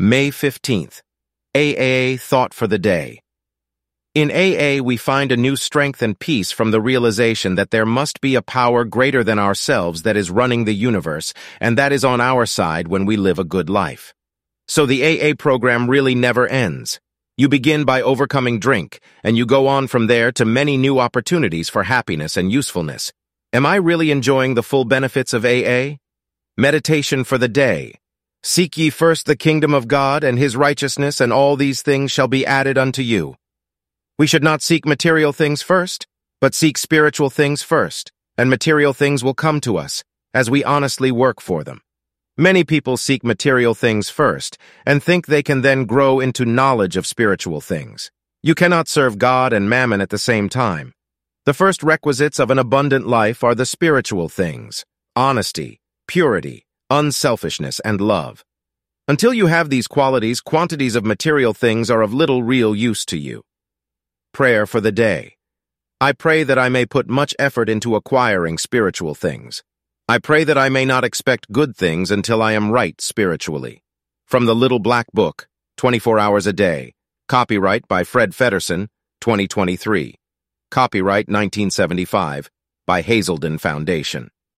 May 15th. AA Thought for the Day. In AA, we find a new strength and peace from the realization that there must be a power greater than ourselves that is running the universe, and that is on our side when we live a good life. So the AA program really never ends. You begin by overcoming drink, and you go on from there to many new opportunities for happiness and usefulness. Am I really enjoying the full benefits of AA? Meditation for the day. Seek ye first the kingdom of God and his righteousness, and all these things shall be added unto you. We should not seek material things first, but seek spiritual things first, and material things will come to us, as we honestly work for them. Many people seek material things first, and think they can then grow into knowledge of spiritual things. You cannot serve God and mammon at the same time. The first requisites of an abundant life are the spiritual things: honesty, purity, unselfishness, and love. Until you have these qualities, quantities of material things are of little real use to you. Prayer for the day. I pray that I may put much effort into acquiring spiritual things. I pray that I may not expect good things until I am right spiritually. From the Little Black Book, 24 Hours a Day. Copyright by Fred Feddersen, 2023. Copyright 1975 by Hazelden Foundation.